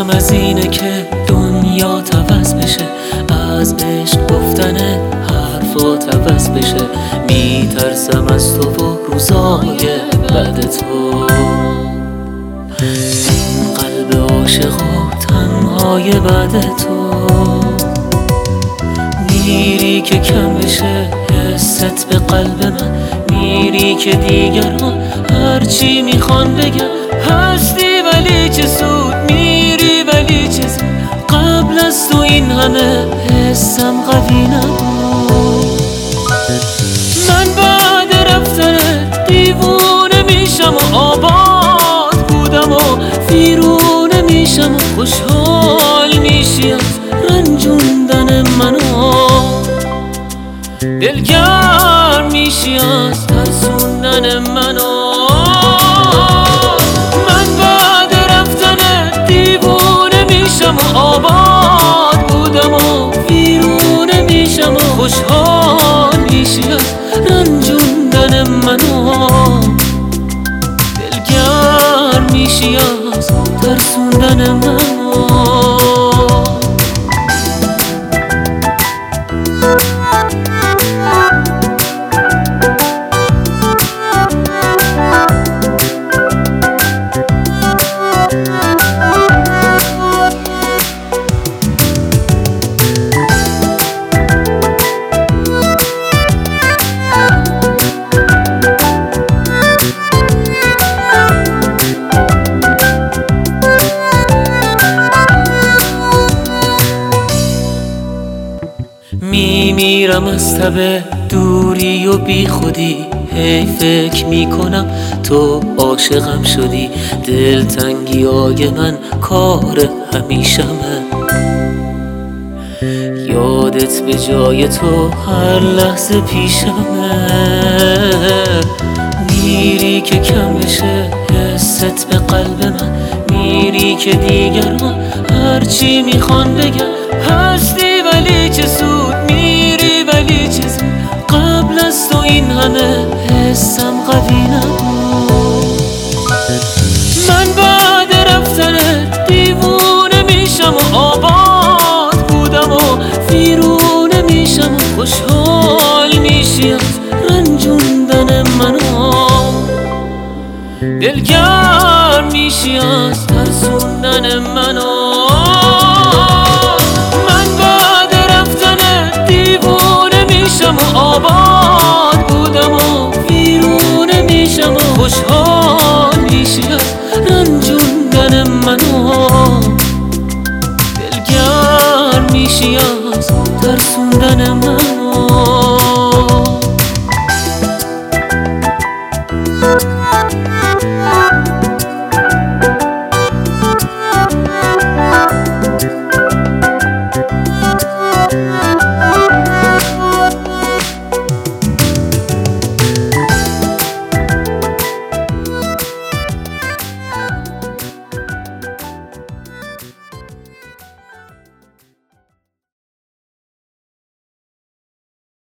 ترسم از اینه که دنیا عوض بشه، از عشق گفتن حرفات عوض بشه. میترسم از تو و روزای بعد تو، این قلب عاشق و تنهای بعد تو. میری که کم بشه حست به قلب من، میری که دیگران هرچی میخوان بگن هستی ولی چه سود، میری ولی چه زود. قبل از تو این همه حسم قوی نبود. من بعد رفتنت دیوونه میشم و آباد بودم و ویرونه میشم و خوشحال میشی از رنجوندن منو، دلگرم میشی از ترسوندن منو. من بعد رفتنت دیوونه میشم و آباد بودم و ویرونه میشم و خوشحال میشی از رنجوندن منو، دلگرم میشی از ترسوندن منو. میمیرم از تب دوری و بی خودی، هی فکر میکنم تو عاشقم شدی. دلتنگی های من کار همیشمه، یادت به جای تو هر لحظه پیشمه. میری که کم بشه حست به قلب من، میری که دیگران هرچی میخوان بگن هستی ولی چه سود، میری ولی چه زود. قبل از تو این همه حسم قوی نبود. من بعد رفتنت دیوونه میشم و آباد بودم و ویرونه میشم و خوشحال میشی از رنجوندن منو، دلگرم میشی از ترسوندن منو. آباد بودم و ویرونه میشم و خوشحال میشی از رنجوندن منو، دلگرم میشی از ترسوندن منو.